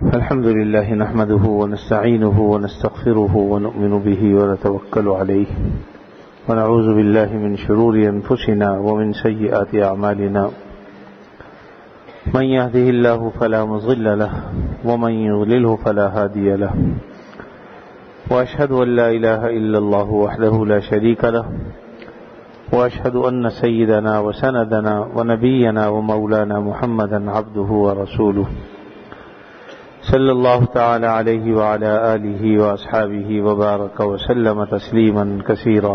الحمد لله نحمده ونستعينه ونستغفره ونؤمن به ونتوكل عليه ونعوذ بالله من شرور أنفسنا ومن سيئات أعمالنا من يهده الله فلا مضل له ومن يضلله فلا هادي له وأشهد أن لا إله إلا الله وحده لا شريك له وأشهد أن سيدنا وسندنا ونبينا ومولانا محمدا عبده ورسوله صلی اللہ تعالی علیہ وعلى آلہ وأصحابہ وبارک وسلم تسلیما کثیرا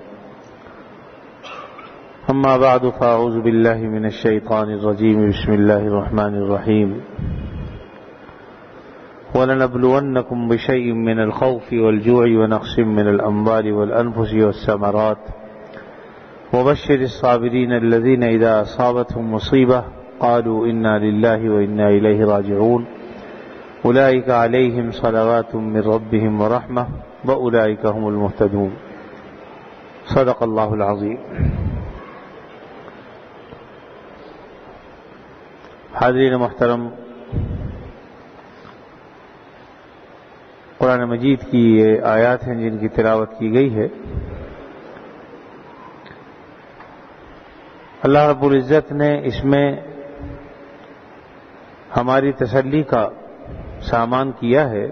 اما بعد فاعوذ باللہ من الشیطان الرجیم بسم اللہ الرحمن الرحیم وَلَنَبْلُوَنَّكُمْ بِشَيْءٍ مِّنَ الْخَوْفِ وَالْجُوعِ وَنَقْصٍ مِّنَ الْأَمْوَالِ وَالْأَنفُسِ وَالثَّمَرَاتِ وَبَشِّرِ الصَّابِرِينَ الَّذِينَ إِذَا أَصَابَتْهُمْ مُصِيبَةٌ قَالُوا إِنَّا لِلَّهِ وَإِنَّا إِلَيْهِ راجعون أولئك عليهم صلوات من ربهم ورحمة وأولئك هم المهتدون صدق الله العظيم. حاضرین محترم، قرآن مجید کی یہ آیات ہیں جن کی تلاوت کی گئی ہے. اللہ رب العزت نے اس میں ہماری تسلی کا سامان کیا ہے.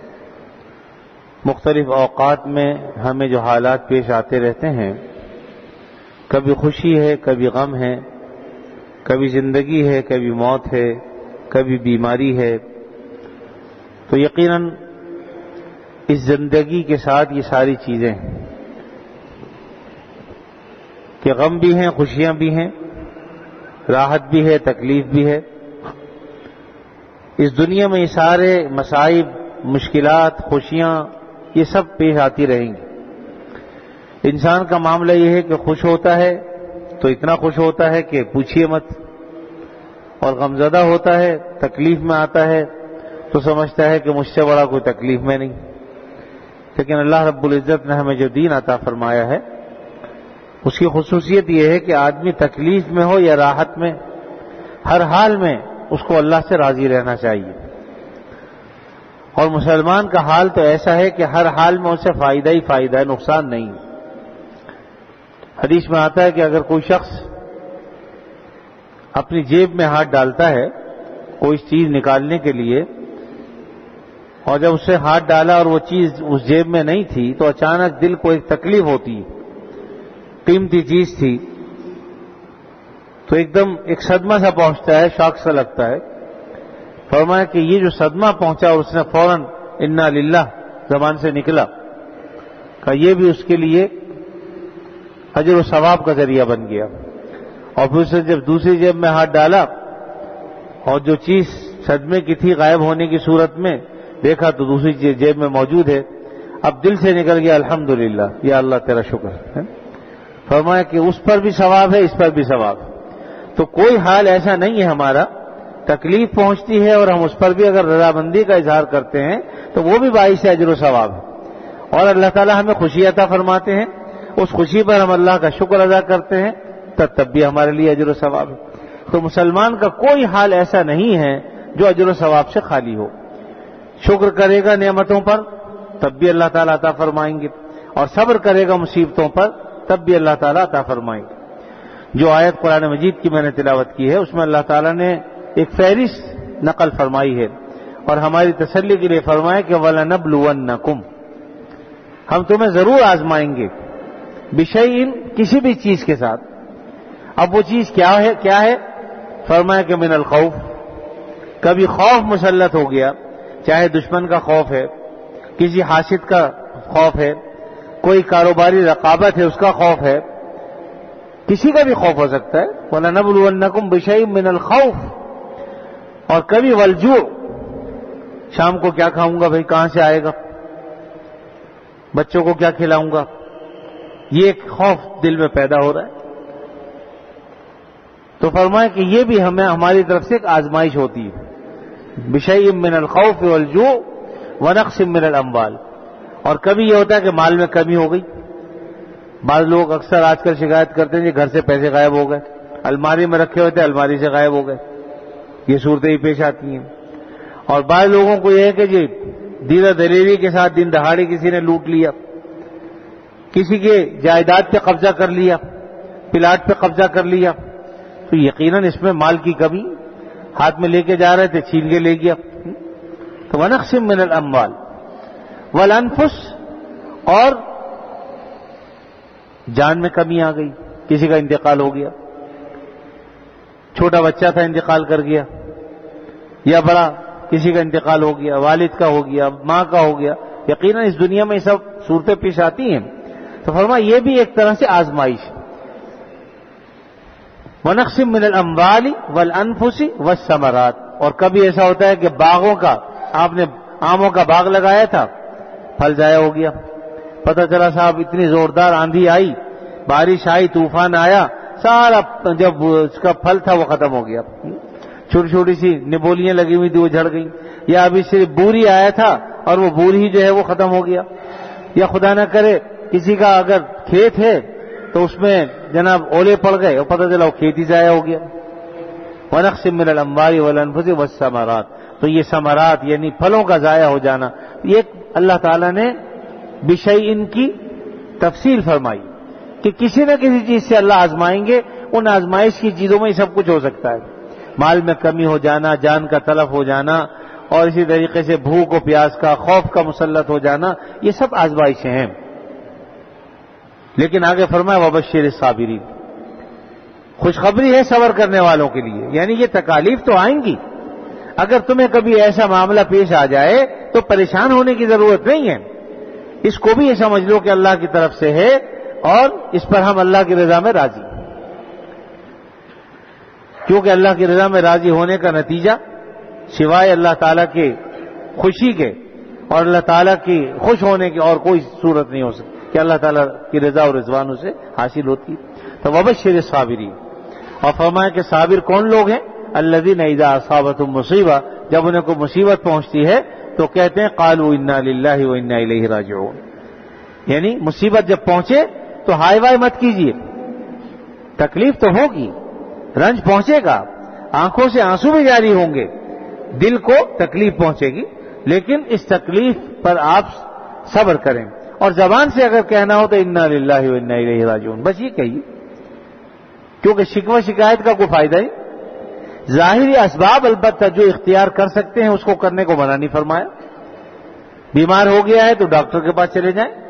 مختلف اوقات میں ہمیں جو حالات پیش آتے رہتے ہیں، کبھی خوشی ہے، کبھی غم ہے، کبھی زندگی ہے، کبھی موت ہے، کبھی بیماری ہے، تو یقیناً اس زندگی کے ساتھ یہ ساری چیزیں ہیں کہ غم بھی ہیں، خوشیاں بھی ہیں، راحت بھی ہے، تکلیف بھی ہے. اس دنیا میں یہ سارے مصائب، مشکلات، خوشیاں یہ سب پیش آتی رہیں گی. انسان کا معاملہ یہ ہے کہ خوش ہوتا ہے تو اتنا خوش ہوتا ہے کہ پوچھیے مت، اور غمزدہ ہوتا ہے، تکلیف میں آتا ہے تو سمجھتا ہے کہ مجھ سے بڑا کوئی تکلیف میں نہیں. لیکن اللہ رب العزت نے ہمیں جو دین عطا فرمایا ہے اس کی خصوصیت یہ ہے کہ آدمی تکلیف میں ہو یا راحت میں، ہر حال میں اس کو اللہ سے راضی رہنا چاہیے. اور مسلمان کا حال تو ایسا ہے کہ ہر حال میں اسے فائدہ ہی فائدہ ہے، نقصان نہیں. حدیث میں آتا ہے کہ اگر کوئی شخص اپنی جیب میں ہاتھ ڈالتا ہے کوئی چیز نکالنے کے لیے، اور جب اس سے ہاتھ ڈالا اور وہ چیز اس جیب میں نہیں تھی تو اچانک دل کو ایک تکلیف ہوتی ہے، قیمتی چیز تھی تو ایک دم ایک صدمہ سا پہنچتا ہے، شاک سا لگتا ہے. فرمایا کہ یہ جو صدمہ پہنچا اور اس نے فوراً انا للہ زبان سے نکلا، کہ یہ بھی اس کے لیے اجر و ثواب کا ذریعہ بن گیا. اور پھر اسے جب دوسری جیب میں ہاتھ ڈالا اور جو چیز صدمے کی تھی غائب ہونے کی صورت میں دیکھا تو دوسری جیب میں موجود ہے. اب دل سے نکل گیا الحمدللہ، یا اللہ تیرا شکر ہے. فرمایا کہ اس پر بھی ثواب ہے، اس پر بھی ثواب ہے. تو کوئی حال ایسا نہیں ہے ہمارا، تکلیف پہنچتی ہے اور ہم اس پر بھی اگر رضامندی کا اظہار کرتے ہیں تو وہ بھی باعث اجر و ثواب ہے. اور اللہ تعالی ہمیں خوشی عطا فرماتے ہیں، اس خوشی پر ہم اللہ کا شکر ادا کرتے ہیں تب بھی ہمارے لیے اجر و ثواب ہے. تو مسلمان کا کوئی حال ایسا نہیں ہے جو اجر و ثواب سے خالی ہو. شکر کرے گا نعمتوں پر تب بھی اللہ تعالیٰ عطا فرمائیں گے، اور صبر کرے گا مصیبتوں پر تب بھی اللہ تعالیٰ عطا فرمائیں گے. جو آیت قرآن مجید کی میں نے تلاوت کی ہے اس میں اللہ تعالیٰ نے ایک فہرست نقل فرمائی ہے اور ہماری تسلی کے لیے فرمایا کہ وَلَنَبْلُوَنَّكُمْ، ہم تمہیں ضرور آزمائیں گے، بِشَيْءٍ کسی بھی چیز کے ساتھ. اب وہ چیز کیا ہے؟ فرمایا کہ من الخوف، کبھی خوف مسلط ہو گیا، چاہے دشمن کا خوف ہے، کسی حاسد کا خوف ہے، کوئی کاروباری رقابت ہے اس کا خوف ہے، کسی کا بھی خوف ہو سکتا ہے. وَلَنَبْلُوَنَّكُمْ بِشَيْءٍ مِّنَ الْخَوْفِ، اور کبھی والجوع، شام کو کیا کھاؤں گا بھائی، کہاں سے آئے گا، بچوں کو کیا کھلاؤں گا، یہ ایک خوف دل میں پیدا ہو رہا ہے. تو فرمایا کہ یہ بھی ہماری طرف سے ایک آزمائش ہوتی ہے. بِشَيْءٍ مِّنَ الْخَوْفِ وَالْجُوعِ وَنَقْصٍ مِّنَ الْأَمْوَالِ، اور کبھی یہ ہوتا ہے کہ مال میں کمی ہو گئی. بعض لوگ اکثر آج کل شکایت کرتے ہیں کہ گھر سے پیسے غائب ہو گئے، الماری میں رکھے ہوئے تھے الماری سے غائب ہو گئے، یہ صورتیں ہی پیش آتی ہیں. اور بعض لوگوں کو یہ ہے کہ جی دیرہ دلیری کے ساتھ دن دہاڑے کسی نے لوٹ لیا، کسی کے جائیداد پہ قبضہ کر لیا، پلاٹ پہ قبضہ کر لیا، تو یقیناً اس میں مال کی کمی، ہاتھ میں لے کے جا رہے تھے چھین کے لے گیا. تو وَنَقْسِم مِّنَ الْأَمْوَالِ وَالْأَنفُسِ، اور جان میں کمی آ گئی، کسی کا انتقال ہو گیا، چھوٹا بچہ تھا انتقال کر گیا، یا بڑا کسی کا انتقال ہو گیا، والد کا ہو گیا، ماں کا ہو گیا. یقیناً اس دنیا میں یہ سب صورتیں پیش آتی ہیں. تو فرمایا یہ بھی ایک طرح سے آزمائش ہے. وَنَقْسِم مِّنَ الْأَمْوَالِ وَالْأَنفُسِ وَالثَّمَرَاتِ، اور کبھی ایسا ہوتا ہے کہ باغوں کا، آپ نے آموں کا باغ لگایا تھا، پھل ضائع ہو گیا، پتہ چلا صاحب اتنی زوردار آندھی آئی، بارش آئی، طوفان آیا، سارا جب اس کا پھل تھا وہ ختم ہو گیا. چھوٹی چھوٹی سی نبولیاں لگی ہوئی تھی وہ جھڑ گئی، یا ابھی صرف بوری آیا تھا اور وہ بور ہی جو ہے وہ ختم ہو گیا. یا خدا نہ کرے کسی کا اگر کھیت ہے تو اس میں جناب اولے پڑ گئے اور پتہ چلا وہ کھیت ہی ضائع ہو گیا. وَنَقْسِم مِّنَ الْأَمْوَالِ وَالْأَنفُسِ وَالثَّمَرَاتِ، تو یہ ثمرات یعنی پھلوں کا ضائع ہو جانا، یہ اللہ تعالیٰ نے بِشَيْءٍ کی تفصیل فرمائی کہ کسی نہ کسی چیز سے اللہ آزمائیں گے. ان آزمائش کی چیزوں میں سب کچھ ہو سکتا ہے، مال میں کمی ہو جانا، جان کا تلف ہو جانا، اور اسی طریقے سے بھوک و پیاس کا، خوف کا مسلط ہو جانا، یہ سب آزمائشیں ہیں. لیکن آگے فرمایا وَبَشِّرِ الصَّابِرِينَ، خوشخبری ہے صبر کرنے والوں کے لیے. یعنی یہ تکالیف تو آئیں گی، اگر تمہیں کبھی ایسا معاملہ پیش آ جائے تو پریشان ہونے کی ضرورت نہیں ہے، اس کو بھی یہ سمجھ لو کہ اللہ کی طرف سے ہے اور اس پر ہم اللہ کی رضا میں راضی ہیں. کیونکہ اللہ کی رضا میں راضی ہونے کا نتیجہ سوائے اللہ تعالیٰ کے خوشی کے اور اللہ تعالیٰ کی خوش ہونے کی اور کوئی صورت نہیں ہو سکتی کہ اللہ تعالیٰ کی رضا اور رضوان اسے حاصل ہوتی. تو وبشر الصابرین، اور فرمایا کہ صابر کون لوگ ہیں؟ الذین اذا اصابتهم مصیبہ، جب انہیں کوئی مصیبت پہنچتی ہے تو کہتے ہیں قالوا انا للہ وانا الیہ راجعون. یعنی مصیبت جب پہنچے تو ہائے وائے مت کیجیے، تکلیف تو ہوگی، رنج پہنچے گا، آنکھوں سے آنسو بھی جاری ہوں گے، دل کو تکلیف پہنچے گی، لیکن اس تکلیف پر آپ صبر کریں. اور زبان سے اگر کہنا ہو تو انا للہ وانا الیہ راجعون، بس یہ کہیے، کیونکہ شکوہ شکایت کا کوئی فائدہ نہیں. ظاہری اسباب البتہ جو اختیار کر سکتے ہیں اس کو کرنے کو منع نہیں فرمایا. بیمار ہو گیا ہے تو ڈاکٹر کے پاس چلے جائیں.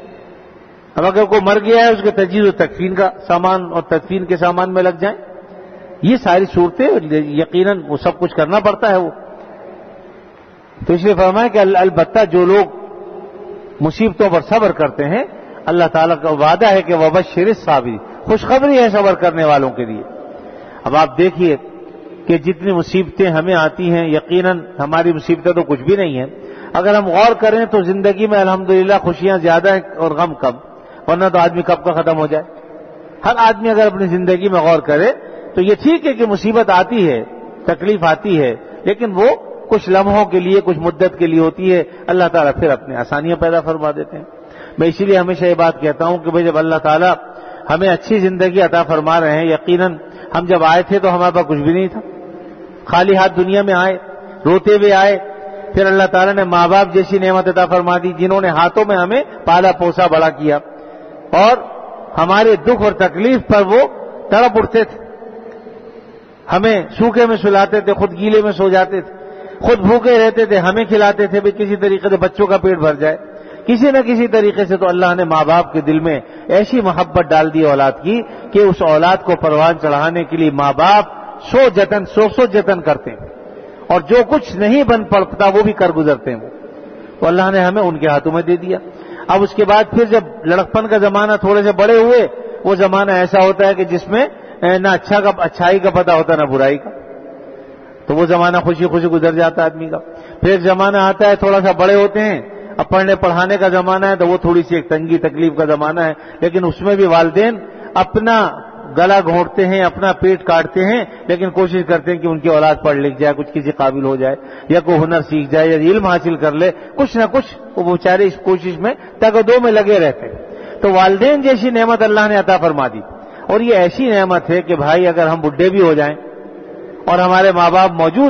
اب اگر کوئی مر گیا ہے اس کے تجہیز و تکفین کا سامان اور تدفین کے سامان میں لگ جائیں. یہ ساری صورتیں یقیناً وہ سب کچھ کرنا پڑتا ہے وہ. تو اس لیے فرمایا کہ البتہ جو لوگ مصیبتوں پر صبر کرتے ہیں اللہ تعالیٰ کا وعدہ ہے کہ وبشر الصابرین، خوشخبری ہے صبر کرنے والوں کے لیے. اب آپ دیکھیے کہ جتنی مصیبتیں ہمیں آتی ہیں یقیناً ہماری مصیبتیں تو کچھ بھی نہیں ہیں. اگر ہم غور کریں تو زندگی میں الحمدللہ خوشیاں زیادہ ہیں اور غم کم، ورنہ تو آدمی کب کا ختم ہو جائے. ہر آدمی اگر اپنی زندگی میں غور کرے تو یہ ٹھیک ہے کہ مصیبت آتی ہے، تکلیف آتی ہے، لیکن وہ کچھ لمحوں کے لیے، کچھ مدت کے لیے ہوتی ہے. اللہ تعالیٰ پھر اپنے آسانیاں پیدا فرما دیتے ہیں. میں اسی لیے ہمیشہ یہ بات کہتا ہوں کہ بھئی جب اللہ تعالیٰ ہمیں اچھی زندگی عطا فرما رہے ہیں، یقیناً ہم جب آئے تھے تو ہمارے پاس کچھ بھی نہیں تھا، خالی ہاتھ دنیا میں آئے، روتے ہوئے آئے. پھر اللہ تعالیٰ نے ماں باپ جیسی نعمت عطا فرما دی جنہوں نے ہاتھوں میں ہمیں پالا پوسا بڑا کیا، اور ہمارے دکھ اور تکلیف پر وہ تڑپ اٹھتے تھے. ہمیں سوکھے میں سلاتے تھے، خود گیلے میں سو جاتے تھے، خود بھوکے رہتے تھے، ہمیں کھلاتے تھے بھی کسی طریقے سے بچوں کا پیٹ بھر جائے. کسی نہ کسی طریقے سے تو اللہ نے ماں باپ کے دل میں ایسی محبت ڈال دی اولاد کی کہ اس اولاد کو پروان چڑھانے کے لیے ماں باپ سو جتن کرتے ہیں، اور جو کچھ نہیں بن پڑتا وہ بھی کر گزرتے ہیں. تو اللہ نے ہمیں ان کے ہاتھوں میں دے دیا. اب اس کے بعد پھر جب لڑکپن کا زمانہ تھوڑے سے بڑے ہوئے، وہ زمانہ ایسا ہوتا ہے کہ جس میں نہ اچھائی کا پتہ ہوتا نہ برائی کا، تو وہ زمانہ خوشی خوشی گزر جاتا ہے آدمی کا. پھر ایک زمانہ آتا ہے تھوڑا سا بڑے ہوتے ہیں، اب پڑھنے پڑھانے کا زمانہ ہے، تو وہ تھوڑی سی ایک تنگی تکلیف کا زمانہ ہے. لیکن اس میں بھی والدین اپنا گلا گھونٹتے ہیں، اپنا پیٹ کاٹتے ہیں، لیکن کوشش کرتے ہیں کہ ان کی اولاد پڑھ لکھ جائے، کچھ کسی قابل ہو جائے، یا کوئی ہنر سیکھ جائے، یا علم حاصل کر لے، کچھ نہ کچھ وہ بیچارے اس کوشش میں تگدو میں لگے رہتے ہیں. تو والدین جیسی نعمت اللہ نے عطا فرما دی. اور یہ ایسی نعمت ہے کہ بھائی اگر ہم بڈھے بھی ہو جائیں اور ہمارے ماں باپ موجود ہیں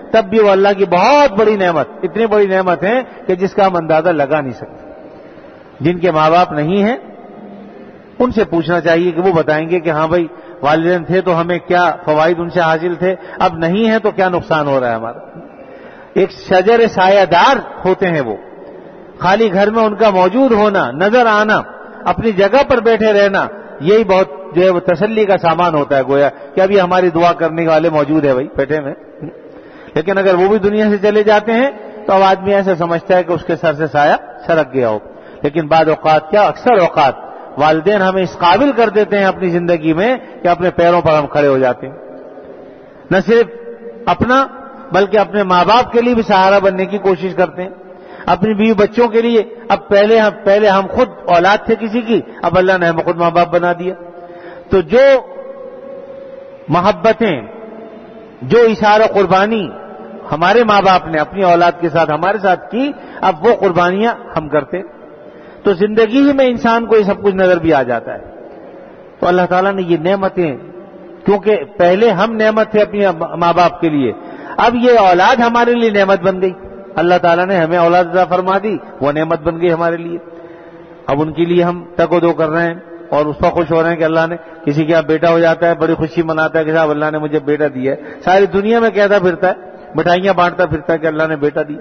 تب بھی وہ اللہ کی بہت بڑی نعمت، اتنی بڑی نعمت ہے کہ جس کا ہم اندازہ لگا نہیں سکتے۔ جن کے ماں باپ نہیں ہیں ان سے پوچھنا چاہیے کہ وہ بتائیں گے کہ ہاں بھائی والدین تھے تو ہمیں کیا فوائد ان سے حاصل تھے، اب نہیں ہیں تو کیا نقصان ہو رہا ہے ہمارا۔ ایک شجر سایہ دار ہوتے ہیں وہ، خالی گھر میں ان کا موجود ہونا، نظر آنا، اپنی جگہ پر بیٹھے رہنا، یہی بہت جو ہے وہ تسلی کا سامان ہوتا ہے، گویا کہ ابھی ہماری دعا کرنے والے موجود ہیں بھائی بیٹھے میں۔ لیکن اگر وہ بھی دنیا سے چلے جاتے ہیں تو اب آدمی ایسا سمجھتا ہے کہ اس کے سر سے سایہ سرک گیا ہو۔ لیکن بعض اوقات کیا، اکثر اوقات والدین ہمیں اس قابل کر دیتے ہیں اپنی زندگی میں کہ اپنے پیروں پر ہم کھڑے ہو جاتے ہیں، نہ صرف اپنا بلکہ اپنے ماں باپ کے لیے بھی سہارا بننے کی کوشش کرتے ہیں، اپنی بیوی بچوں کے لیے۔ اب پہلے ہم خود اولاد تھے کسی کی، اب اللہ نے ہمیں خود ماں باپ بنا دیا۔ تو جو محبتیں، جو اشارہ قربانی ہمارے ماں باپ نے اپنی اولاد کے ساتھ ہمارے ساتھ کی، اب وہ قربانیاں ہم کرتے، تو زندگی ہی میں انسان کو یہ سب کچھ نظر بھی آ جاتا ہے۔ تو اللہ تعالیٰ نے یہ نعمتیں، کیونکہ پہلے ہم نعمت تھے اپنے ماں باپ کے لیے، اب یہ اولاد ہمارے لیے نعمت بن گئی، اللہ تعالیٰ نے ہمیں اولاد عطا فرما دی، وہ نعمت بن گئی ہمارے لیے۔ اب ان کے لیے ہم تک و دو کر رہے ہیں اور اس پر خوش ہو رہے ہیں کہ اللہ نے، کسی کے یہاں بیٹا ہو جاتا ہے بڑی خوشی مناتا ہے کہ صاحب اللہ نے مجھے بیٹا دیا ہے، ساری دنیا میں کہتا پھرتا ہے، مٹھائیاں بانٹتا پھرتا ہے کہ اللہ نے بیٹا دیا۔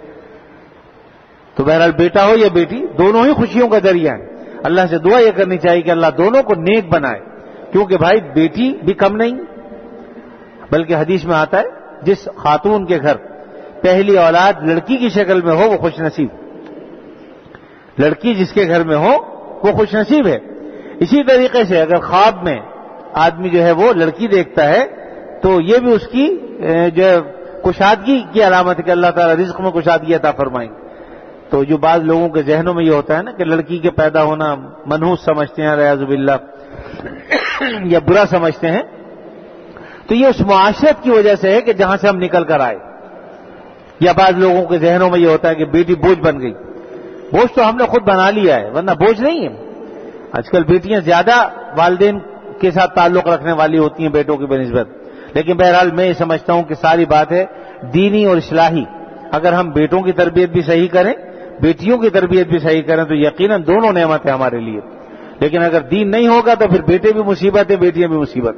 تو بہرحال بیٹا ہو یا بیٹی، دونوں ہی خوشیوں کا ذریعہ ہیں۔ اللہ سے دعا یہ کرنی چاہیے کہ اللہ دونوں کو نیک بنائے، کیونکہ بھائی بیٹی بھی کم نہیں، بلکہ حدیث میں آتا ہے جس خاتون کے گھر پہلی اولاد لڑکی کی شکل میں ہو وہ خوش نصیب، لڑکی جس کے گھر میں ہو وہ خوش نصیب ہے۔ اسی طریقے سے اگر خواب میں آدمی جو ہے وہ لڑکی دیکھتا ہے تو یہ بھی اس کی جو ہے کشادگی کی علامت ہے کہ اللہ تعالیٰ رزق میں کشادگی عطا فرمائیں۔ تو جو بعض لوگوں کے ذہنوں میں یہ ہوتا ہے نا کہ لڑکی کے پیدا ہونا منحوس سمجھتے ہیں ریاض باللہ یا برا سمجھتے ہیں، تو یہ اس معاشرت کی وجہ سے ہے کہ جہاں سے ہم نکل کر آئے۔ یا بعض لوگوں کے ذہنوں میں یہ ہوتا ہے کہ بیٹی بوجھ بن گئی، بوجھ تو ہم نے خود بنا لیا ہے ورنہ بوجھ نہیں ہے۔ آج کل بیٹیاں زیادہ والدین کے ساتھ تعلق رکھنے والی ہوتی ہیں بیٹوں کی بنسبت، لیکن بہرحال میں یہ سمجھتا ہوں کہ ساری بات ہے دینی اور اصلاحی۔ اگر ہم بیٹوں کی تربیت بھی صحیح کریں، بیٹیوں کی تربیت بھی صحیح کریں تو یقیناً دونوں نعمت ہے ہمارے لیے۔ لیکن اگر دین نہیں ہوگا تو پھر بیٹے بھی مصیبت ہے، بیٹیاں بھی مصیبت۔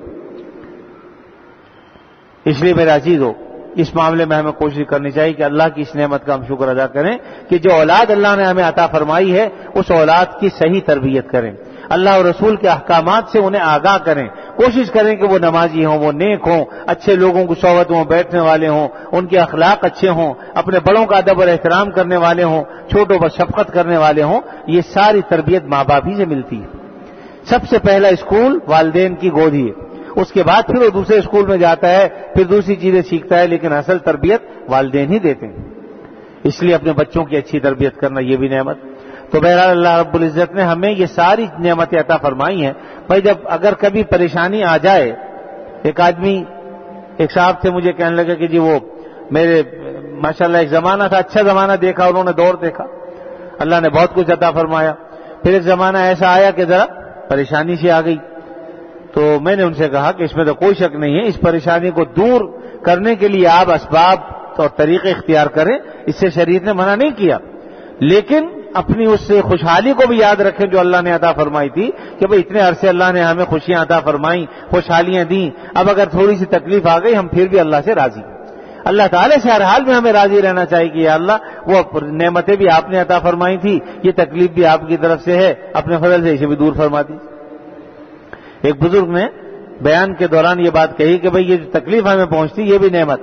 اس لیے میرے عزیزو، اس معاملے میں ہمیں کوشش کرنی چاہیے کہ اللہ کی اس نعمت کا ہم شکر ادا کریں کہ جو اولاد اللہ نے ہمیں عطا فرمائی ہے اس اولاد کی صحیح تربیت کریں، اللہ اور رسول کے احکامات سے انہیں آگاہ کریں، کوشش کریں کہ وہ نمازی ہوں، وہ نیک ہوں، اچھے لوگوں کی صحبت میں بیٹھنے والے ہوں، ان کے اخلاق اچھے ہوں، اپنے بڑوں کا ادب اور احترام کرنے والے ہوں، چھوٹوں پر شفقت کرنے والے ہوں۔ یہ ساری تربیت ماں باپ ہی سے ملتی ہے۔ سب سے پہلا اسکول والدین کی گود ہی ہے، اس کے بعد پھر وہ دوسرے اسکول میں جاتا ہے، پھر دوسری چیزیں سیکھتا ہے، لیکن اصل تربیت والدین ہی دیتے ہیں۔ اس لیے اپنے بچوں کی اچھی تربیت کرنا یہ بھی نعمت۔ تو بہرحال اللہ رب العزت نے ہمیں یہ ساری نعمتیں عطا فرمائی ہیں۔ بھائی جب اگر کبھی پریشانی آ جائے، ایک صاحب تھے مجھے کہنے لگا کہ جی وہ میرے ماشاءاللہ ایک زمانہ تھا، اچھا زمانہ دیکھا، انہوں نے دور دیکھا، اللہ نے بہت کچھ عطا فرمایا، پھر ایک زمانہ ایسا آیا کہ ذرا پریشانی سی آ گئی۔ تو میں نے ان سے کہا کہ اس میں تو کوئی شک نہیں ہے، اس پریشانی کو دور کرنے کے لیے آپ اسباب اور طریقے اختیار کریں، اس سے شریعت نے منع نہیں کیا، لیکن اپنی اس خوشحالی کو بھی یاد رکھیں جو اللہ نے عطا فرمائی تھی کہ بھئی اتنے عرصے اللہ نے ہمیں خوشیاں عطا فرمائیں، خوشحالیاں دیں، اب اگر تھوڑی سی تکلیف آ گئی ہم پھر بھی اللہ سے راضی ہیں۔ اللہ تعالیٰ سے ہر حال میں ہمیں راضی رہنا چاہیے کہ یا اللہ وہ نعمتیں بھی آپ نے عطا فرمائی تھی، یہ تکلیف بھی آپ کی طرف سے ہے، اپنے فضل سے اسے بھی دور فرما دی۔ ایک بزرگ نے بیان کے دوران یہ بات کہی کہ بھئی یہ جو تکلیف ہمیں پہنچتی یہ بھی نعمت۔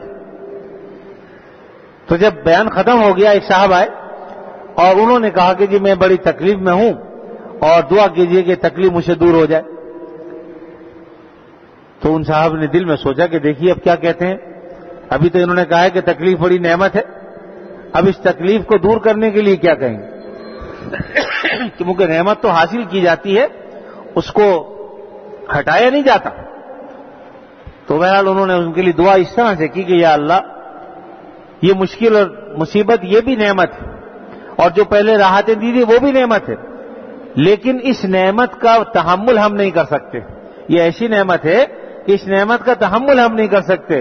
تو جب بیان ختم ہو گیا ایک صاحب آئے اور انہوں نے کہا کہ جی میں بڑی تکلیف میں ہوں اور دعا کیجئے کہ تکلیف مجھ سے دور ہو جائے۔ تو ان صاحب نے دل میں سوچا کہ دیکھیے اب کیا کہتے ہیں، ابھی تو انہوں نے کہا ہے کہ تکلیف بڑی نعمت ہے، اب اس تکلیف کو دور کرنے کے لیے کیا کہیں کیونکہ نعمت تو حاصل کی جاتی ہے، اس کو ہٹایا نہیں جاتا۔ تو بہرحال انہوں نے ان کے لیے دعا اس طرح سے کی کہ یا اللہ یہ مشکل اور مصیبت یہ بھی نعمت ہے، اور جو پہلے راحتیں دی تھی وہ بھی نعمت ہے، لیکن اس نعمت کا تحمل ہم نہیں کر سکتے۔ یہ ایسی نعمت ہے کہ اس نعمت کا تحمل ہم نہیں کر سکتے،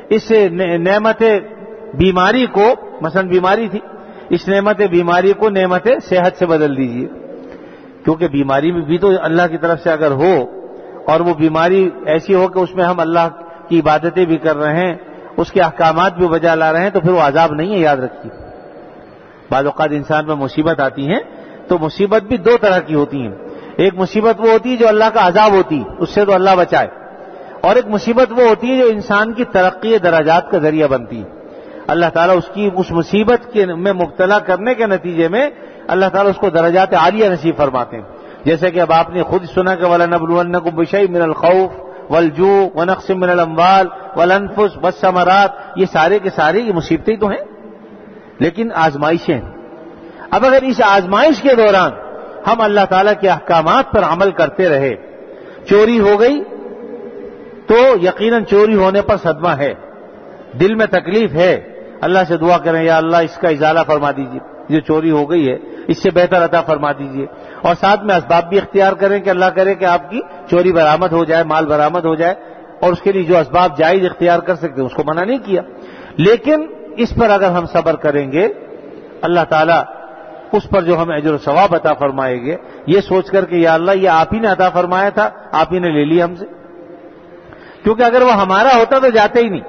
اس نعمت بیماری کو، مثلا بیماری تھی، اس نعمت بیماری کو نعمت صحت سے بدل دیجئے، کیونکہ بیماری میں بھی تو اللہ کی طرف سے اگر ہو اور وہ بیماری ایسی ہو کہ اس میں ہم اللہ کی عبادتیں بھی کر رہے ہیں، اس کے احکامات بھی بجا لا رہے ہیں، تو پھر وہ عذاب نہیں ہے، یاد رکھیے۔ بعض اوقات انسان میں مصیبت آتی ہیں تو مصیبت بھی دو طرح کی ہوتی ہیں، ایک مصیبت وہ ہوتی ہے جو اللہ کا عذاب ہوتی ہے، اس سے تو اللہ بچائے، اور ایک مصیبت وہ ہوتی ہے جو انسان کی ترقی درجات کا ذریعہ بنتی ہے۔ اللہ تعالیٰ اس مصیبت میں مبتلا کرنے کے نتیجے میں اللہ تعالیٰ اس کو درجات عالیہ نصیب فرماتے ہیں، جیسے کہ اب آپ نے خود سنا کہ وَلَنَبْلُوَنَّكُمْ بِشَيْءٍ مِّنَ الْخَوْفِ وَالْجُوعِ وَنَقْصٍ مِّنَ الْأَمْوَالِ وَالْأَنفُسِ وَالثَّمَرَاتِ، یہ سارے کے سارے یہ مصیبتیں تو ہیں، لیکن آزمائشیں ہیں۔ اب اگر اس آزمائش کے دوران ہم اللہ تعالیٰ کے احکامات پر عمل کرتے رہے، چوری ہو گئی تو یقیناً چوری ہونے پر صدمہ ہے، دل میں تکلیف ہے، اللہ سے دعا کریں یا اللہ اس کا ازالہ فرما دیجیے، جو چوری ہو گئی ہے اس سے بہتر عطا فرما دیجیے، اور ساتھ میں اسباب بھی اختیار کریں کہ اللہ کرے کہ آپ کی چوری برآمد ہو جائے، مال برآمد ہو جائے، اور اس کے لیے جو اسباب جائز اختیار کر سکتے ہیں اس کو منع نہیں کیا، لیکن اس پر اگر ہم صبر کریں گے اللہ تعالیٰ اس پر جو ہمیں اجر و ثواب عطا فرمائے گے، یہ سوچ کر کہ یا اللہ یہ آپ ہی نے عطا فرمایا تھا، آپ ہی نے لے لیا ہم سے، کیونکہ اگر وہ ہمارا ہوتا تو جاتے ہی نہیں۔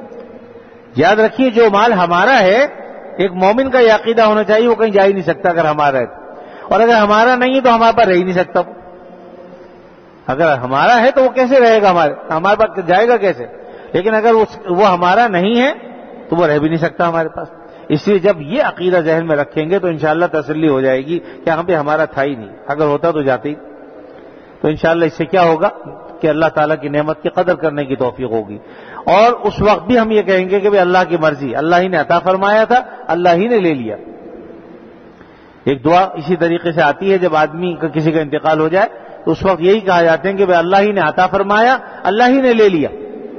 یاد رکھیے جو مال ہمارا ہے، ایک مومن کا یہ عقیدہ ہونا چاہیے وہ کہیں جا ہی نہیں سکتا اگر ہمارا ہے، اور اگر ہمارا نہیں ہے تو ہمارے پاس رہ ہی نہیں سکتا، اگر ہمارا ہے تو وہ کیسے رہے گا، ہمارے پاس جائے گا کیسے، لیکن اگر وہ ہمارا نہیں ہے تو وہ رہ بھی نہیں سکتا ہمارے پاس۔ اس لیے جب یہ عقیدہ ذہن میں رکھیں گے تو انشاءاللہ تسلی ہو جائے گی کہ ہم پہ ہمارا تھا ہی نہیں، اگر ہوتا تو جاتے ہی۔ تو انشاءاللہ اس سے کیا ہوگا کہ اللہ تعالیٰ کی نعمت کی قدر کرنے کی توفیق ہوگی، اور اس وقت بھی ہم یہ کہیں گے کہ بھئی اللہ کی مرضی، اللہ ہی نے عطا فرمایا تھا، اللہ ہی نے لے لیا۔ ایک دعا اسی طریقے سے آتی ہے جب آدمی کا کسی کا انتقال ہو جائے تو اس وقت یہی کہا جاتے ہیں کہ بھئی اللہ ہی نے عطا فرمایا، اللہ ہی نے لے لیا،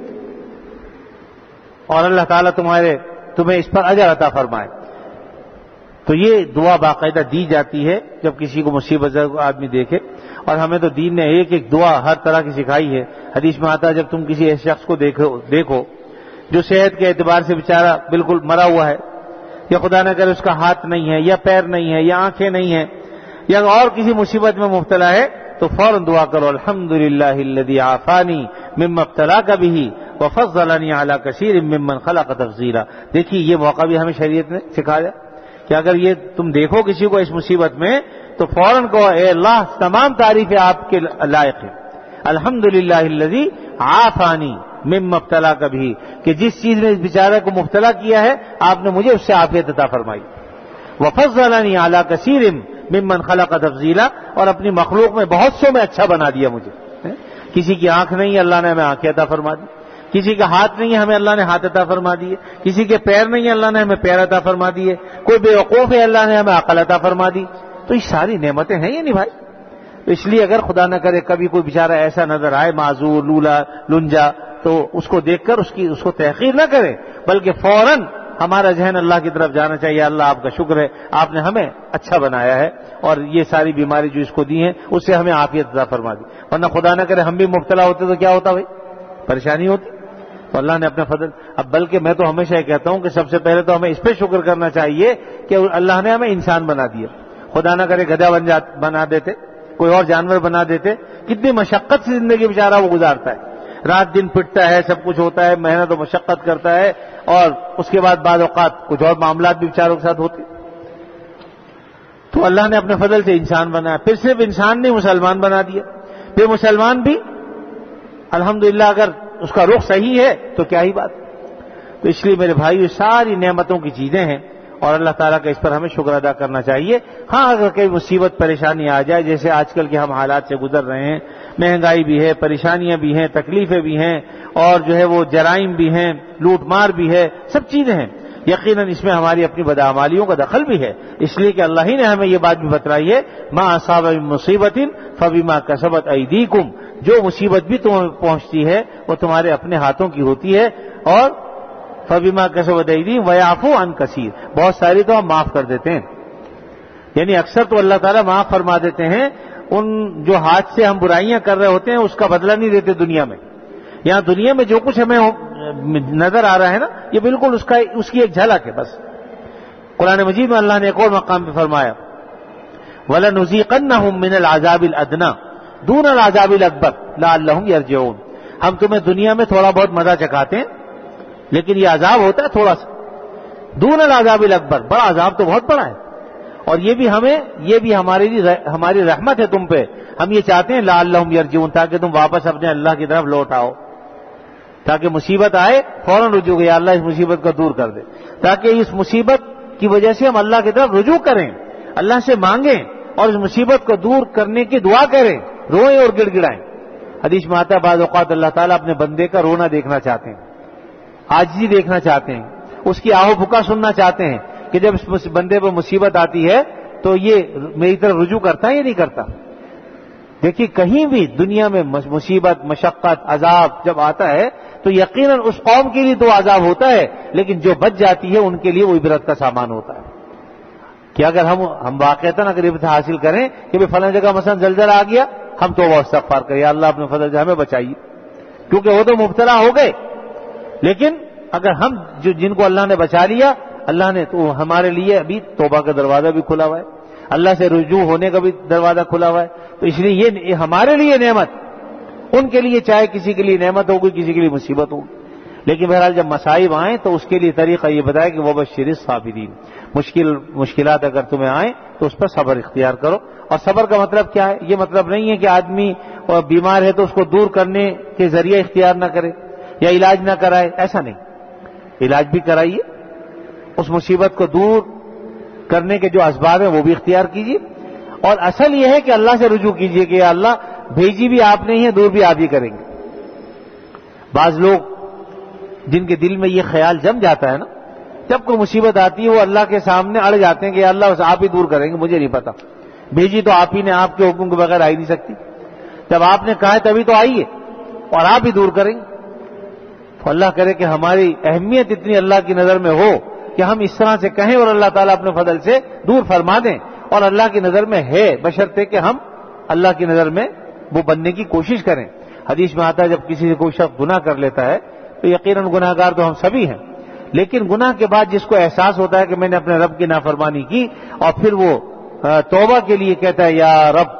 اور اللہ تعالیٰ تمہیں اس پر اجر عطا فرمائے۔ تو یہ دعا باقاعدہ دی جاتی ہے جب کسی کو مصیبت آدمی دیکھے، اور ہمیں تو دین نے ایک ایک دعا ہر طرح کی سکھائی ہے۔ حدیث میں آتا ہے جب تم کسی ایسے شخص کو دیکھو جو صحت کے اعتبار سے بیچارہ بالکل مرا ہوا ہے، یا خدا نہ کرے اس کا ہاتھ نہیں ہے یا پیر نہیں ہے یا آنکھیں نہیں ہیں یا اور کسی مصیبت میں مبتلا ہے، تو فوراً دعا کرو الحمدللہ الذی عافانی مما ابتلاک بہ وفضلنی علی کثیر ممن خلق تفضیلا۔ دیکھیے یہ موقع بھی ہمیں شریعت نے سکھایا کہ اگر یہ تم دیکھو کسی کو اس مصیبت میں تو فوراً کہو اے اللہ تمام تعریفیں آپ کے لائق ہیں، الحمدللہ الذی عافانی مما ابتلاک بہ، کہ جس چیز نے اس بیچارے کو مبتلا کیا ہے آپ نے مجھے اس سے عافیت عطا فرمائی، وفضلنی علی کثیر ممن خلق تفضیلا، اور اپنی مخلوق میں بہت سو میں اچھا بنا دیا مجھے۔ کسی کی آنکھ نہیں ہے اللہ نے ہمیں آنکھیں عطا فرما دی، کسی کا ہاتھ نہیں ہے ہمیں اللہ نے ہاتھ عطا فرما دیے، کسی کے پیر نہیں ہے اللہ نے ہمیں پیر عطا فرما دیے، کوئی بے وقوف ہے اللہ نے ہمیں عقل عطا فرما دی۔ تو یہ ساری نعمتیں ہیں یا نہیں بھائی؟ تو اس لیے اگر خدا نہ کرے کبھی کوئی بیچارہ ایسا نظر آئے معذور لولا لنجا، تو اس کو دیکھ کر اس کو تحقیر نہ کریں، بلکہ فوراً ہمارا ذہن اللہ کی طرف جانا چاہیے، اللہ آپ کا شکر ہے آپ نے ہمیں اچھا بنایا ہے، اور یہ ساری بیماری جو اس کو دی ہیں اس سے ہمیں عافیت عطا فرما دی، ورنہ خدا نہ کرے ہم بھی مبتلا ہوتے تو کیا ہوتا بھائی؟ پریشانی ہوتی۔ تو اللہ نے اپنے فضل، اب بلکہ میں تو ہمیشہ یہ کہتا ہوں کہ سب سے پہلے تو ہمیں اس پہ شکر کرنا چاہیے کہ اللہ نے ہمیں انسان بنا دیا، خدا نہ کرے گدھا بنا دیتے، کوئی اور جانور بنا دیتے، کتنی مشقت سے زندگی بیچارہ وہ گزارتا ہے، رات دن پٹتا ہے، سب کچھ ہوتا ہے، محنت و مشقت کرتا ہے، اور اس کے بعد بعض اوقات کچھ اور معاملات بھی بیچاروں کے ساتھ ہوتے۔ تو اللہ نے اپنے فضل سے انسان بنایا، پھر صرف انسان نے مسلمان بنا دیا، پھر مسلمان بھی الحمدللہ اگر اس کا رخ صحیح ہے تو کیا ہی بات۔ تو اس لیے میرے بھائی یہ ساری نعمتوں کی چیزیں ہیں، اور اللہ تعالیٰ کا اس پر ہمیں شکر ادا کرنا چاہیے۔ ہاں اگر کوئی مصیبت پریشانی آ جائے، جیسے آج کل کے ہم حالات سے گزر رہے ہیں، مہنگائی بھی ہے، پریشانیاں بھی ہیں، تکلیفیں بھی ہیں، اور جو ہے وہ جرائم بھی ہیں، لوٹ مار بھی ہے، سب چیزیں ہیں، یقیناً اس میں ہماری اپنی بدعمالیوں کا دخل بھی ہے، اس لیے کہ اللہ ہی نے ہمیں یہ بات بھی بتلائی ہے ما اصاب من مصیبت فبما کسبت ایدیکم، جو مصیبت بھی تمہیں پہنچتی ہے وہ تمہارے اپنے ہاتھوں کی ہوتی ہے، اور فبما کسبت ایدیکم ویعفو عن کثیر، بہت ساری تو ہم معاف کر دیتے ہیں، یعنی اکثر تو اللہ تعالیٰ معاف فرما دیتے ہیں، ان جو ہاتھ سے ہم برائیاں کر رہے ہوتے ہیں اس کا بدلہ نہیں دیتے دنیا میں، یہاں دنیا میں جو کچھ ہمیں نظر آ رہا ہے نا، یہ بالکل اس کی ایک جھلک ہے بس۔ قرآن مجید میں اللہ نے ایک اور مقام پہ فرمایا وَلَنُذِيقَنَّهُم مِّنَ الْعَذَابِ الْأَدْنَىٰ دُونَ الْعَذَابِ الْأَكْبَرِ لَعَلَّهُمْ يَرْجِعُونَ۔ ہم تمہیں دنیا میں تھوڑا بہت مزہ چکھاتے ہیں، لیکن یہ عذاب ہوتا ہے تھوڑا سا، دون العذاب الاکبر، بڑا عذاب تو بہت بڑا ہے، اور یہ بھی ہماری رحمت ہے تم پہ، ہم یہ چاہتے ہیں لعلہم یرجعون، تاکہ تم واپس اپنے اللہ کی طرف لوٹ آؤ، تاکہ مصیبت آئے فوراً رجوع یا اللہ اس مصیبت کو دور کر دے، تاکہ اس مصیبت کی وجہ سے ہم اللہ کی طرف رجوع کریں، اللہ سے مانگیں اور اس مصیبت کو دور کرنے کی دعا کریں، روئیں اور گڑ گڑائیں۔ حدیث میں آتا ہے بعض اوقات اللہ تعالیٰ اپنے بندے کا رونا دیکھنا چاہتے ہیں، عاجزی دیکھنا چاہتے ہیں، اس کی آہو بھکا سننا چاہتے ہیں کہ جب اس بندے پر مصیبت آتی ہے تو یہ میری طرف رجوع کرتا ہے یا نہیں کرتا۔ دیکھیے کہیں بھی دنیا میں مصیبت، مشقت، عذاب جب آتا ہے تو یقیناً اس قوم کے لیے تو عذاب ہوتا ہے، لیکن جو بچ جاتی ہے ان کے لیے وہ عبرت کا سامان ہوتا ہے۔ کہ اگر ہم واقعتاً اگر عبرت حاصل کریں کہ فلاں جگہ مثلا زلزلہ آ گیا، ہم توبہ و استغفار کریں، یا اللہ اپنے فضل سے ہمیں بچائیے، کیونکہ وہ تو مبتلا ہو گئے، لیکن اگر ہم جن کو اللہ نے بچا لیا، اللہ نے تو ہمارے لیے ابھی توبہ کا دروازہ بھی کھلا ہوا ہے، اللہ سے رجوع ہونے کا بھی دروازہ کھلا ہوا ہے، تو اس لیے یہ ہمارے لیے نعمت، ان کے لیے چاہے کسی کے لیے نعمت ہوگی، کسی کے لیے مصیبت ہوگی، لیکن بہرحال جب مصائب آئیں تو اس کے لیے طریقہ یہ بتایا کہ وبشر الصابرین، مشکلات اگر تمہیں آئیں تو اس پر صبر اختیار کرو۔ اور صبر کا مطلب کیا ہے؟ یہ مطلب نہیں ہے کہ آدمی بیمار ہے تو اس کو دور کرنے کے ذریعے اختیار نہ کرے یا علاج نہ کرائے، ایسا نہیں، علاج بھی کرائیے، اس مصیبت کو دور کرنے کے جو اسباب ہیں وہ بھی اختیار کیجیے، اور اصل یہ ہے کہ اللہ سے رجوع کیجیے کہ یا اللہ بھیجی بھی آپ نہیں ہے، دور بھی آپ ہی کریں گے۔ بعض لوگ جن کے دل میں یہ خیال جم جاتا ہے نا، جب کوئی مصیبت آتی ہے وہ اللہ کے سامنے اڑ جاتے ہیں کہ یا اللہ بس آپ ہی دور کریں گے، مجھے نہیں پتا، بھیجی تو آپ ہی نے، آپ کے حکم کے بغیر آئی نہیں سکتی، جب آپ نے کہا ہے تبھی تو آئیے اور آپ ہی دور کریں گے۔ تو اللہ کرے کہ ہماری اہمیت اتنی اللہ کی نظر میں ہو کہ ہم اس طرح سے کہیں اور اللہ تعالیٰ اپنے فضل سے دور فرما دیں، اور اللہ کی نظر میں ہے بشرطے کہ ہم اللہ کی نظر میں وہ بننے کی کوشش کریں۔ حدیث میں آتا ہے جب کسی سے کوئی شخص گناہ کر لیتا ہے تو یقیناً گناہ گار تو ہم سبھی ہیں، لیکن گناہ کے بعد جس کو احساس ہوتا ہے کہ میں نے اپنے رب کی نافرمانی کی، اور پھر وہ توبہ کے لیے کہتا ہے یا رب،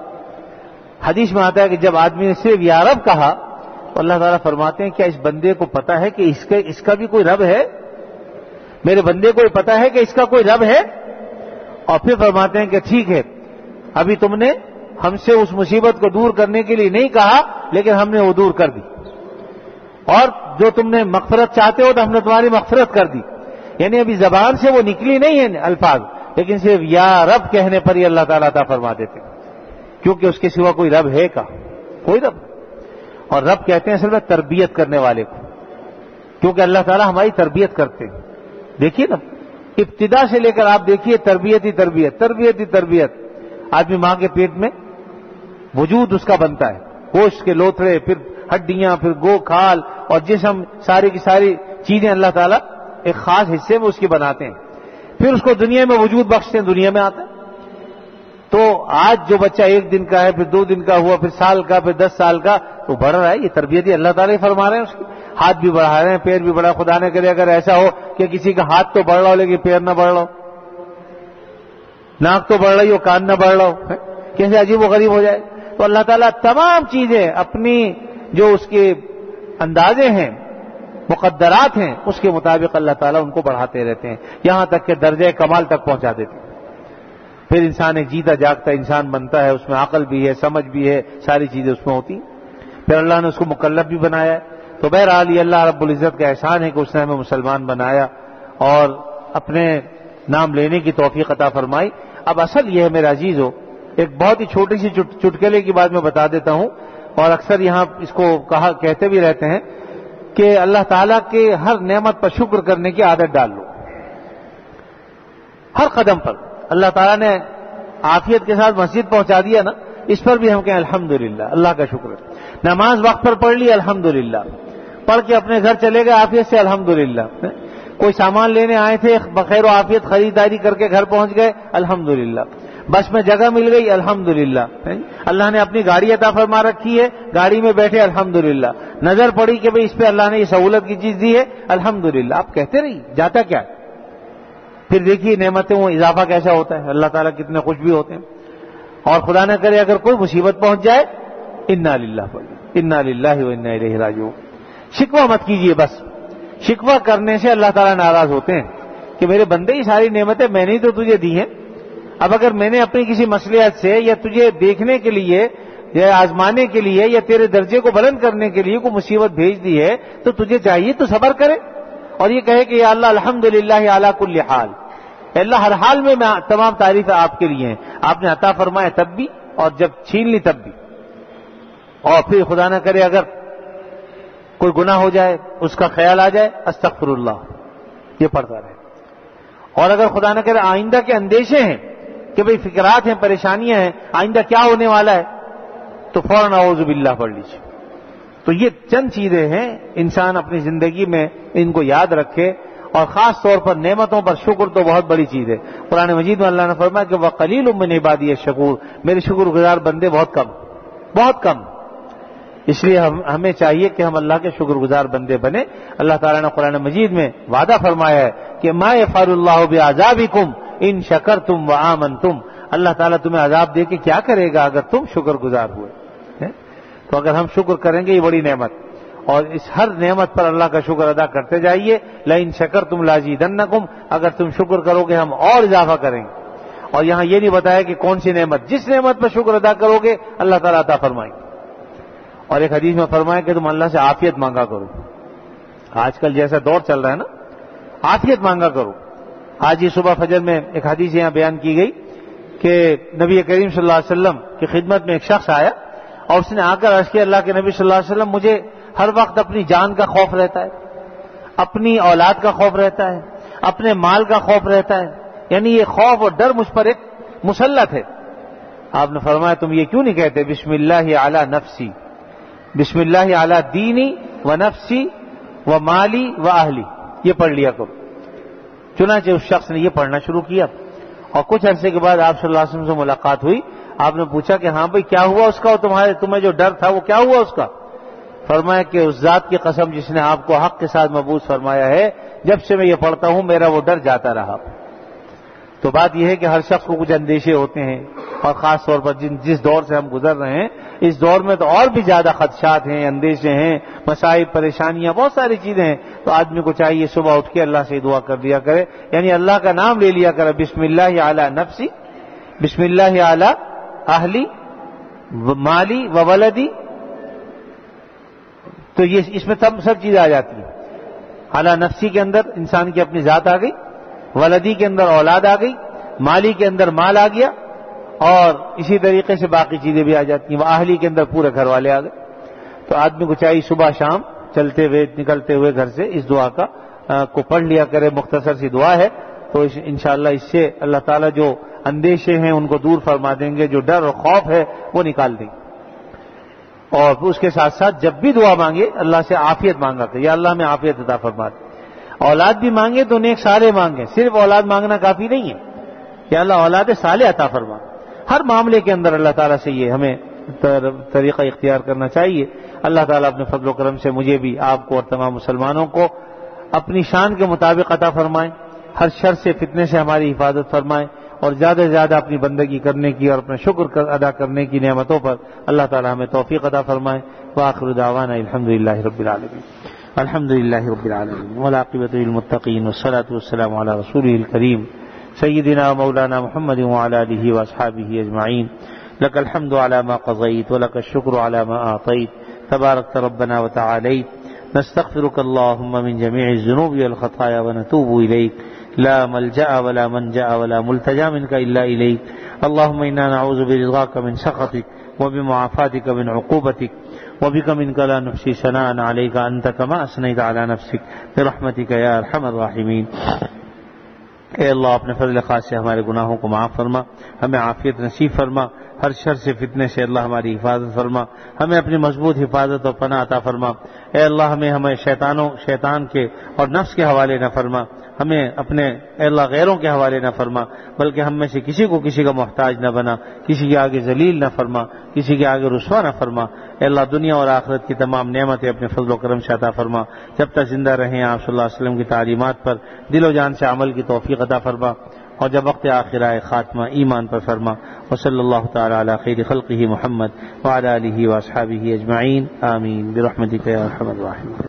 حدیث میں آتا ہے کہ جب آدمی نے صرف یا رب کہا تو اللہ تعالیٰ فرماتے ہیں کیا اس بندے کو پتا ہے کہ اس کا بھی کوئی رب ہے؟ میرے بندے کو پتا ہے کہ اس کا کوئی رب ہے؟ اور پھر فرماتے ہیں کہ ٹھیک ہے، ابھی تم نے ہم سے اس مصیبت کو دور کرنے کے لیے نہیں کہا، لیکن ہم نے وہ دور کر دی، اور جو تم نے مغفرت چاہتے ہو تو ہم نے تمہاری مغفرت کر دی۔ یعنی ابھی زبان سے وہ نکلی نہیں ہے الفاظ، لیکن صرف یا رب کہنے پر ہی اللہ تعالیٰ عطا فرما دیتے، کیونکہ اس کے سوا کوئی رب ہے کا؟ کوئی رب۔ اور رب کہتے ہیں اصل میں تربیت کرنے والے کو، کیونکہ اللہ تعالیٰ ہماری تربیت کرتے ہیں۔ دیکھیے نا، ابتدا سے لے کر آپ دیکھیے تربیت ہی تربیت۔ آدمی ماں کے پیٹ میں وجود اس کا بنتا ہے، گوشت کے لوتھڑے، پھر ہڈیاں، پھر گو کھال اور جسم، ساری کی ساری چیزیں اللہ تعالیٰ ایک خاص حصے میں اس کی بناتے ہیں، پھر اس کو دنیا میں وجود بخشتے ہیں، دنیا میں آتا ہے۔ تو آج جو بچہ 1 دن کا ہے، پھر 2 دن کا ہوا، پھر سال کا، پھر 10 سال کا، تو بڑھ رہا ہے، یہ تربیت ہی اللہ تعالیٰ ہی فرما رہے ہیں، اس کی ہاتھ بھی بڑھا رہے ہیں، پیر بھی بڑھا، خدا نہ کرے اگر ایسا ہو کہ کسی کا ہاتھ تو بڑھ رہا ہو لیکن پیر نہ بڑھ رہا ہو، ناک تو بڑھ رہی ہو کان نہ بڑھ رہا ہو، کیسے عجیب و غریب ہو جائے۔ تو اللہ تعالیٰ تمام چیزیں اپنی جو اس کے اندازے ہیں، مقدرات ہیں، اس کے مطابق اللہ تعالیٰ ان کو بڑھاتے رہتے ہیں، یہاں تک کہ درجہ کمال تک پہنچا دیتے ہیں۔ پھر انسان ایک جیتا جاگتا انسان بنتا ہے، اس میں عقل بھی ہے، سمجھ بھی ہے، ساری چیزیں اس میں ہوتی ہیں، پھر اللہ نے اس کو مکلف بھی بنایا ہے۔ تو بہرحال یہ اللہ رب العزت کا احسان ہے کہ اس نے ہمیں مسلمان بنایا اور اپنے نام لینے کی توفیق عطا فرمائی۔ اب اصل یہ ہے میرے عزیزو، ایک بہت ہی چھوٹی سی چٹکلے کی بات میں بتا دیتا ہوں، اور اکثر یہاں اس کو کہتے بھی رہتے ہیں کہ اللہ تعالیٰ کے ہر نعمت پر شکر کرنے کی عادت ڈال لو، ہر قدم پر۔ اللہ تعالیٰ نے عافیت کے ساتھ مسجد پہنچا دیا نا، اس پر بھی ہم کہیں الحمدللہ، اللہ کا شکر ہے۔ نماز وقت پر پڑھ لی الحمدللہ، پڑھ کے اپنے گھر چلے گئے عافیت سے الحمدللہ، کوئی سامان لینے آئے تھے بخیر و عافیت خریداری کر کے گھر پہنچ گئے الحمدللہ، بس میں جگہ مل گئی الحمدللہ، اللہ نے اپنی گاڑی عطا فرما رکھی ہے، گاڑی میں بیٹھے الحمدللہ، نظر پڑی کہ بھئی اس پہ اللہ نے یہ سہولت کی چیز دی ہے، الحمدللہ، آپ کہتے رہیے، جاتا کیا؟ پھر دیکھیے نعمتیں وہ اضافہ کیسا ہوتا ہے، اللہ تعالیٰ کتنے خوش بھی ہوتے ہیں۔ اور خدا نہ کرے اگر کوئی مصیبت پہنچ جائے، انا للہ و انا الیہ راجعون۔ شکوہ مت کیجیے، بس شکوہ کرنے سے اللہ تعالیٰ ناراض ہوتے ہیں کہ میرے بندے یہ ساری نعمتیں میں نے تو تجھے دی ہیں، اب اگر میں نے اپنی کسی مصلحت سے یا تجھے دیکھنے کے لیے یا آزمانے کے لیے یا تیرے درجے کو بلند کرنے کے لیے کوئی مصیبت بھیج دی ہے تو تجھے چاہیے تو صبر کرے اور یہ کہے کہ یا اللہ الحمدللہ علی کل حال، اے اللہ ہر حال میں تمام تعریفیں آپ کے لیے ہیں، آپ نے عطا فرمائے تب بھی اور جب چھین لی تب بھی۔ اور پھر خدا نہ کرے اگر کوئی گناہ ہو جائے، اس کا خیال آ جائے، استغفر اللہ، یہ پڑھتا رہے۔ اور اگر خدا نہ کرے آئندہ کے اندیشے ہیں کہ بھئی فکرات ہیں، پریشانیاں ہیں، آئندہ کیا ہونے والا ہے، تو فوراً اعوذ باللہ پڑھ لیجیے۔ تو یہ چند چیزیں ہیں، انسان اپنی زندگی میں ان کو یاد رکھے، اور خاص طور پر نعمتوں پر شکر تو بہت بڑی چیز ہے۔ قرآن مجید میں اللہ نے فرمایا کہ وَقَلِيلٌ مِّنْ عِبَادِيَ الشَّكُورُ، میرے شکر گزار بندے بہت کم۔ اس لیے ہمیں چاہیے کہ ہم اللہ کے شکر گزار بندے بنے۔ اللہ تعالیٰ نے قرآن مجید میں وعدہ فرمایا ہے کہ مَا يَفْعَلُ اللَّهُ بِعَذَابِكُمْ إِن شَكَرْتُمْ وَآمَنْتُمْ، اللہ تعالیٰ تمہیں عذاب دے کے کیا کرے گا اگر تم شکر گزار ہوئے۔ تو اگر ہم شکر کریں گے، یہ بڑی نعمت، اور اس ہر نعمت پر اللہ کا شکر ادا کرتے جائیے۔ لئن شکرتم لازیدنکم، اگر تم شکر کرو گے ہم اور اضافہ کریں گے۔ اور یہاں یہ نہیں بتایا کہ کون سی نعمت، جس نعمت پر شکر ادا کرو گے اللہ تعالیٰ عطا فرمائیں گے۔ اور ایک حدیث میں فرمایا کہ تم اللہ سے عافیت مانگا کرو۔ آج کل جیسا دور چل رہا ہے نا، عافیت مانگا کرو۔ آج ہی صبح فجر میں ایک حدیث یہاں بیان کی گئی کہ نبی کریم صلی اللہ علیہ وسلم کی خدمت میں ایک شخص آیا اور اس نے آ کر عرض کیا، اللہ کے نبی صلی اللہ علیہ وسلم، مجھے ہر وقت اپنی جان کا خوف رہتا ہے، اپنی اولاد کا خوف رہتا ہے، اپنے مال کا خوف رہتا ہے، یعنی یہ خوف اور ڈر مجھ پر ایک مسلط ہے۔ آپ نے فرمایا تم یہ کیوں نہیں کہتے بسم اللہ علی نفسی، بسم اللہ علی دینی و نفسی و مالی و اہلی، یہ پڑھ لیا کرو۔ چنانچہ اس شخص نے یہ پڑھنا شروع کیا، اور کچھ عرصے کے بعد آپ صلی اللہ علیہ وسلم سے ملاقات ہوئی۔ آپ نے پوچھا کہ ہاں بھائی کیا ہوا اس کا، اور تمہیں جو ڈر تھا وہ کیا ہوا اس کا؟ فرمایا کہ اس ذات کی قسم جس نے آپ کو حق کے ساتھ مبعوث فرمایا ہے، جب سے میں یہ پڑھتا ہوں میرا وہ ڈر جاتا رہا۔ تو بات یہ ہے کہ ہر شخص کو کچھ اندیشے ہوتے ہیں، اور خاص طور پر جس دور سے ہم گزر رہے ہیں اس دور میں تو اور بھی زیادہ خدشات ہیں، اندیشے ہیں، مسائل، پریشانیاں، بہت ساری چیزیں ہیں۔ تو آدمی کو چاہیے صبح اٹھ کے اللہ سے دعا کر دیا کرے، یعنی اللہ کا نام لے لیا کرے، بسم اللہ علی نفسی، بسم اللہ علی اہلی مالی و ولدی، تو یہ اس میں سب چیزیں آ جاتی ہیں۔ اعلیٰ نفسی کے اندر انسان کی اپنی ذات آ گئی، ولدی کے اندر اولاد آ گئی، مالی کے اندر مال آ گیا، اور اسی طریقے سے باقی چیزیں بھی آ جاتی ہیں، وہ اہلی کے اندر پورے گھر والے آ گئے۔ تو آدمی کو چاہیے صبح شام چلتے ہوئے نکلتے ہوئے گھر سے اس دعا کو پڑھ لیا کرے، مختصر سی دعا ہے۔ تو انشاءاللہ اس سے اللہ تعالیٰ جو اندیشے ہیں ان کو دور فرما دیں گے، جو ڈر اور خوف ہے وہ نکال دیں گے۔ اور اس کے ساتھ ساتھ جب بھی دعا مانگے اللہ سے عافیت مانگا کہ یا اللہ میں عافیت عطا فرما دے۔ اولاد بھی مانگے تو نیک صالح مانگے، صرف اولاد مانگنا کافی نہیں ہے، یا اللہ اولاد صالح عطا فرما۔ ہر معاملے کے اندر اللہ تعالیٰ سے یہ ہمیں طریقہ اختیار کرنا چاہیے۔ اللہ تعالیٰ اپنے فضل و کرم سے مجھے بھی، آپ کو اور تمام مسلمانوں کو اپنی شان کے مطابق عطا فرمائیں، ہر شر سے فتنے سے ہماری حفاظت فرمائیں، اور زیادہ سے زیادہ اپنی بندگی کرنے کی اور اپنا شکر ادا کرنے کی نعمتوں پر اللہ تعالیٰ ہمیں توفیق عطا فرمائے۔ وآخر دعوانا الحمدللہ رب العالمین، الحمدللہ رب العالمین، والعاقبۃ للمتقین، والصلاۃ والسلام علی رسولہ الکریم سیدنا مولانا محمد وعلی آلہ واصحابہ اجمعین۔ لک الحمد علی ما قضیت ولک الشکر علی ما اعطیت، تبارکت ربنا وتعالیت، نستغفرک اللہم من جمیع الذنوب والخطایا ونتوب الیک، لا ملجأ ولا منجأ ولا ملتجا منك إلا إليك، اللهم إنا نعوذ برضاك من سخطك وبمعافاتك من عقوبتك، وبك منك لا نحصي ثناء عليك أنت كما أثنيت على نفسك برحمتك يا أرحم الراحمين۔ اے اللہ اپنے فضل خاص سے ہمارے گناہوں کو معاف فرما، ہمیں عافیت نصیب فرما، ہر شر سے فتنے سے اللہ ہماری حفاظت فرما، ہمیں اپنی مضبوط حفاظت اور پناہ عطا فرما۔ اے اللہ ہمیں شیطان کے اور نفس کے حوالے نہ فرما، ہمیں اپنے اے اللہ غیروں کے حوالے نہ فرما، بلکہ ہم میں سے کسی کو کسی کا محتاج نہ بنا، کسی کے آگے ذلیل نہ فرما۔ کسی کے آگے رسوا نہ فرما۔ اے اللہ دنیا اور آخرت کی تمام نعمتیں اپنے فضل و کرم سے عطا فرما۔ جب تک زندہ رہیں آپ صلی اللہ علیہ وسلم کی تعلیمات پر دل و جان سے عمل کی توفیق عطا فرما، اور جب وقت آخر آئے خاتمہ ایمان پر فرما۔ وصلی اللہ تعالی علی خیر خلقہ محمد وعلی آلہ واصحابہ اجمعین، آمین برحمتک یا ارحم الراحمین۔